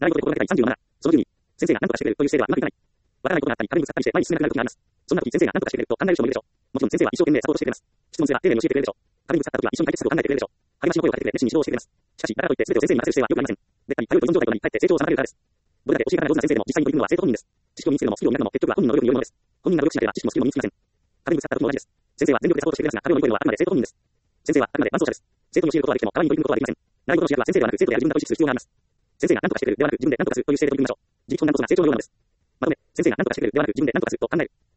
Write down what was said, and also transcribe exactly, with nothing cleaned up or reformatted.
習い事で心がけたいさんじゅうなな。そのじゅうに、先生が何とかしてくれるという姿勢ではうまくいかない。わからないことがあったり、壁にぶつかったりして前に進めなくなる時があります。そんな時、先生が何とかしてくれると考える人もいるでしょう。もちろん先生は一生懸命サポートしてくれます。質問すれば丁寧に教えてくれるでしょう。壁にぶつかった時は一緒に解決策を考えてくれるでしょう。励ましの声をかけてくれ、熱心に指導してくれます。しかし、だからといって全てを先生に任せる姿勢は良くありません。絶対に頼ると依存状態となり、かえって成長を妨げるからです。どれだけ教え方が上手な先生でも実際に取り組むのは生徒本人です。知識を身につけるのもスキルを磨くのも結局は本人の努力によるものです。本人が努力しなければ知識もスキルも身につきません。壁にぶつかった時も同じです。先生は全力でサポートしてくれますが、壁を乗り越えるのはあくまで生徒本人です。先生はあくまで伴走者です。生徒に教えることはできても、壁に乗り込むことはできません。習い事の主役は先生ではなく生徒である自分だと意識する必要があります。先生が何とかしてくれるではなく自分で何とかするという姿勢で取り組みましょう。自力本願とするが成長のようなものです。まとめ、先生が何とかしてくれるではなく自分で何とかすると考える。